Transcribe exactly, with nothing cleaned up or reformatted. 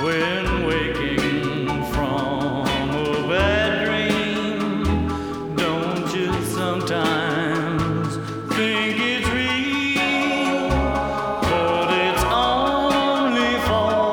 When waking from a bad dream, don't you sometimes